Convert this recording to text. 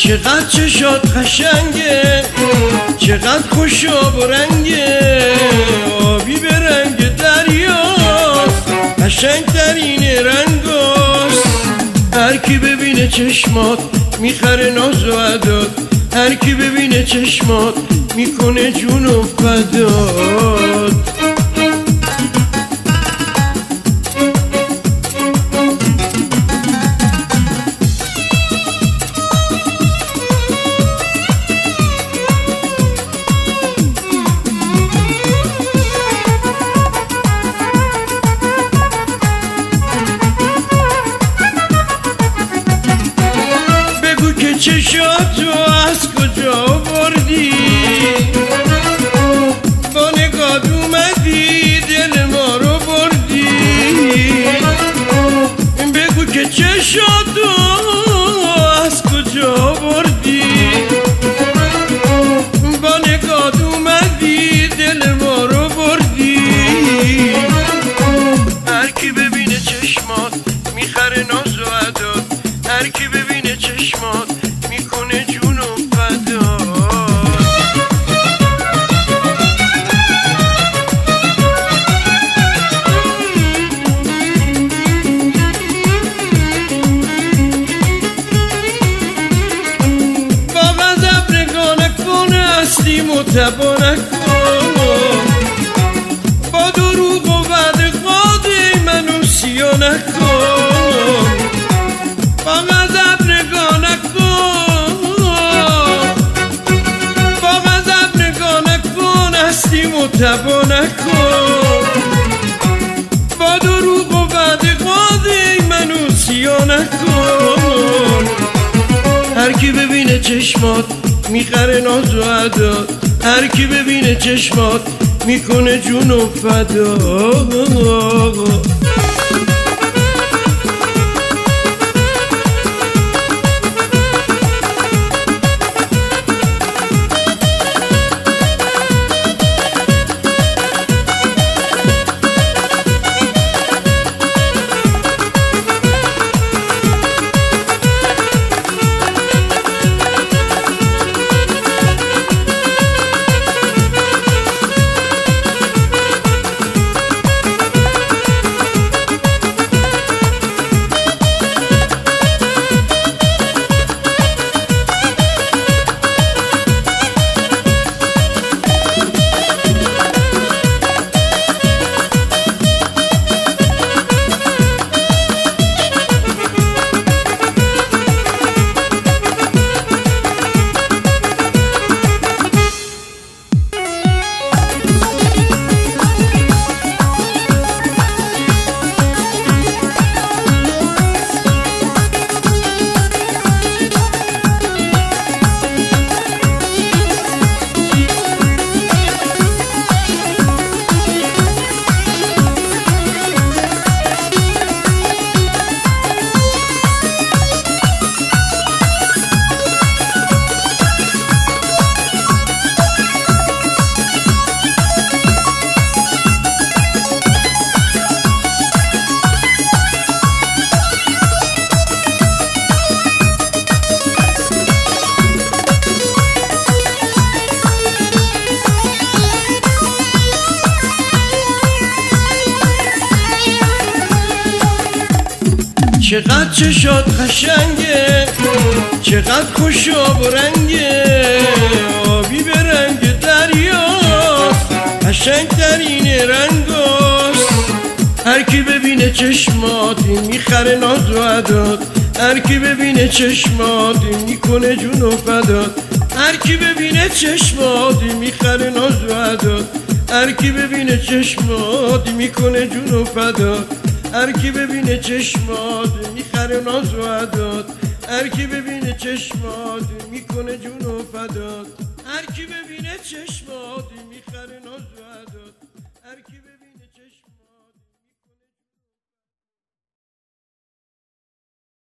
چقدر چشات قشنگه، چقدر خوشاب و رنگه، آبی به رنگ دریاست، قشنگترین رنگاست. هر کی ببینه چشمات میخره ناز و عداد، هر کی ببینه چشمات میکنه جون و فداد. چشاتو از کجا بردی، با نگات اومدی دل ما رو بردی. بگو که چشاتو از کجا بردی، با نگات اومدی دل ما رو بردی. هر کی ببینه چشمات میخره ناز و عداد، هر کی ببینه چشمات میکنه جون و فداد. با غضب نگاه نکن، هستی متبا نکن، با دروغ و وعده قاده منو سیا نکن. با غضب نگاه نکن، با غضب نگاه نکن، هستی متبا نکن، با دروغ و وعده قاده منو سیا نکن. هر کی ببینه چشمات میخره ناز و عداد، هر کی ببینه چشمات میکنه جون و فداد. چقدر چشات قشنگه، چقدر خوشاب و رنگه، آبی به رنگ دریاست، قشنگترین رنگاست. هر کی ببینه چشمات میخره ناز و عداد، هر کی ببینه چشمات میکنه جون و فداد. هر کی ببینه چشمات میخره ناز و عداد، هر کی ببینه چشمات میکنه جون و فداد. هر کی ببینه چشمات میخره ناز و عداد، هر کی ببینه چشمات میکنه جون و فداد. هر کی ببینه چشمات